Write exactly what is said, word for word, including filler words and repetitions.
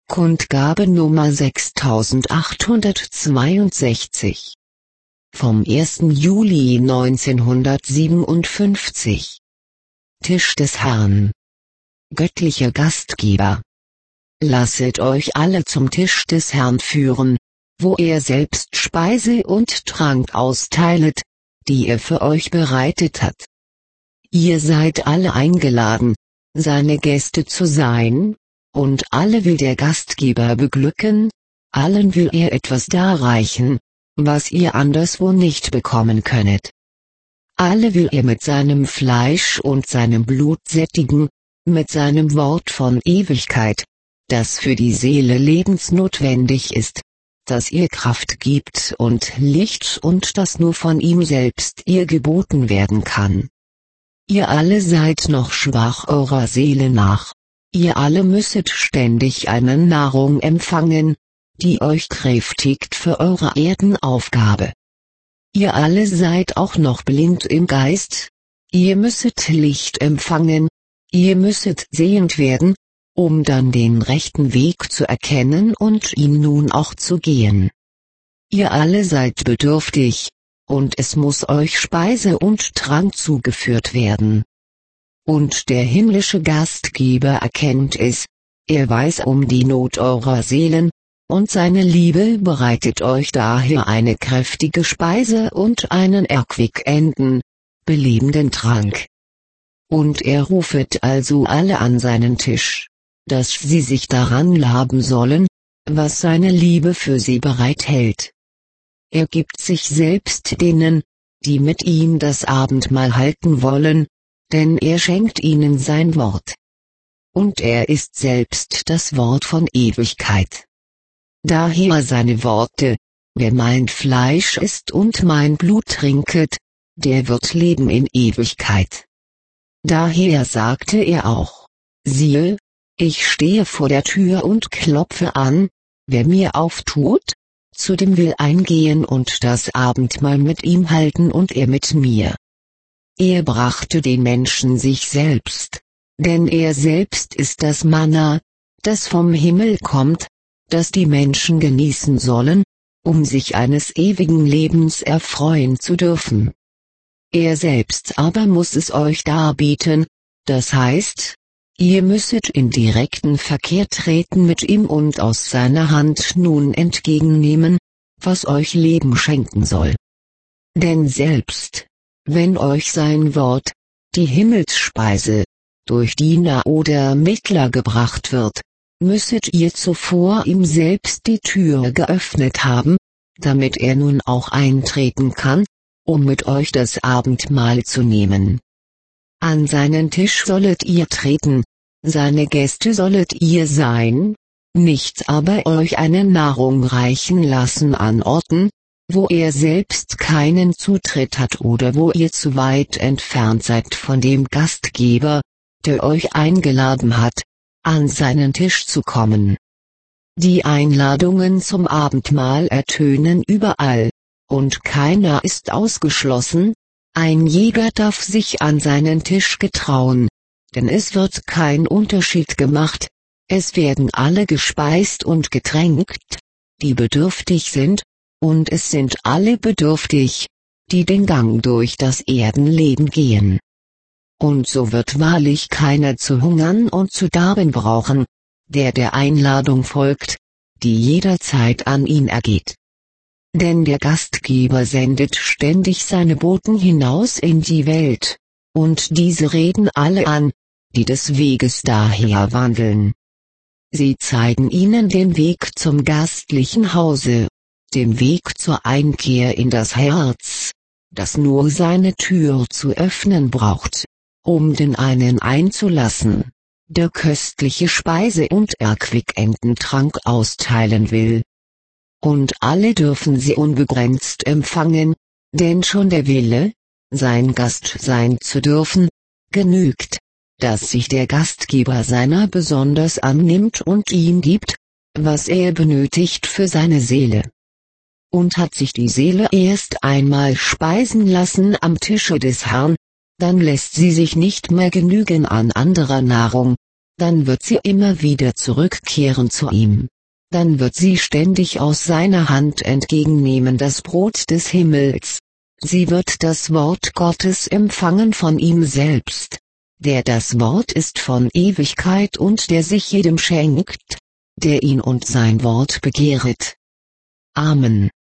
Kundgabe Nummer sechstausendachthundertzweiundsechzig vom ersten Juli neunzehnhundertsiebenundfünfzig. Tisch des Herrn. Göttlicher Gastgeber. Lasset euch alle zum Tisch des Herrn führen, wo er selbst Speise und Trank austeilet, die er für euch bereitet hat. Ihr seid alle eingeladen, seine Gäste zu sein, und alle will der Gastgeber beglücken, allen will er etwas darreichen, was ihr anderswo nicht bekommen könnet. Alle will er mit seinem Fleisch und seinem Blut sättigen, mit seinem Wort von Ewigkeit, das für die Seele lebensnotwendig ist, das ihr Kraft gibt und Licht und das nur von ihm selbst ihr geboten werden kann. Ihr alle seid noch schwach eurer Seele nach. Ihr alle müsset ständig eine Nahrung empfangen, die euch kräftigt für eure Erdenaufgabe. Ihr alle seid auch noch blind im Geist, ihr müsset Licht empfangen, ihr müsset sehend werden, um dann den rechten Weg zu erkennen und ihn nun auch zu gehen. Ihr alle seid bedürftig, und es muss euch Speise und Trank zugeführt werden. Und der himmlische Gastgeber erkennt es, er weiß um die Not eurer Seelen, und seine Liebe bereitet euch daher eine kräftige Speise und einen erquickenden, belebenden Trank. Und er rufet also alle an seinen Tisch, dass sie sich daran laben sollen, was seine Liebe für sie bereithält. Er gibt sich selbst denen, die mit ihm das Abendmahl halten wollen, denn er schenkt ihnen sein Wort. Und er ist selbst das Wort von Ewigkeit. Daher seine Worte: Wer mein Fleisch isst und mein Blut trinket, der wird leben in Ewigkeit. Daher sagte er auch: Siehe, ich stehe vor der Tür und klopfe an, wer mir auftut, zu dem will eingehen und das Abendmahl mit ihm halten und er mit mir. Er brachte den Menschen sich selbst, denn er selbst ist das Manna, das vom Himmel kommt, das die Menschen genießen sollen, um sich eines ewigen Lebens erfreuen zu dürfen. Er selbst aber muss es euch darbieten, das heißt, ihr müsset in direkten Verkehr treten mit ihm und aus seiner Hand nun entgegennehmen, was euch Leben schenken soll. Denn selbst, wenn euch sein Wort, die Himmelsspeise, durch Diener oder Mittler gebracht wird, müsset ihr zuvor ihm selbst die Tür geöffnet haben, damit er nun auch eintreten kann, um mit euch das Abendmahl zu nehmen. An seinen Tisch sollet ihr treten, seine Gäste sollet ihr sein, nicht aber euch eine Nahrung reichen lassen an Orten, wo er selbst keinen Zutritt hat oder wo ihr zu weit entfernt seid von dem Gastgeber, der euch eingeladen hat, an seinen Tisch zu kommen. Die Einladungen zum Abendmahl ertönen überall, und keiner ist ausgeschlossen, ein jeder darf sich an seinen Tisch getrauen, denn es wird kein Unterschied gemacht, es werden alle gespeist und getränkt, die bedürftig sind, und es sind alle bedürftig, die den Gang durch das Erdenleben gehen. Und so wird wahrlich keiner zu hungern und zu darben brauchen, der der Einladung folgt, die jederzeit an ihn ergeht. Denn der Gastgeber sendet ständig seine Boten hinaus in die Welt, und diese reden alle an, die des Weges daher wandeln. Sie zeigen ihnen den Weg zum gastlichen Hause, den Weg zur Einkehr in das Herz, das nur seine Tür zu öffnen braucht, um den einen einzulassen, der köstliche Speise und erquickenden Trank austeilen will. Und alle dürfen sie unbegrenzt empfangen, denn schon der Wille, sein Gast sein zu dürfen, genügt, dass sich der Gastgeber seiner besonders annimmt und ihm gibt, was er benötigt für seine Seele. Und hat sich die Seele erst einmal speisen lassen am Tische des Herrn, dann lässt sie sich nicht mehr genügen an anderer Nahrung, Dann wird sie immer wieder zurückkehren zu ihm. Dann wird sie ständig aus seiner Hand entgegennehmen das Brot des Himmels. Sie wird das Wort Gottes empfangen von ihm selbst, der das Wort ist von Ewigkeit und der sich jedem schenkt, der ihn und sein Wort begehret. Amen.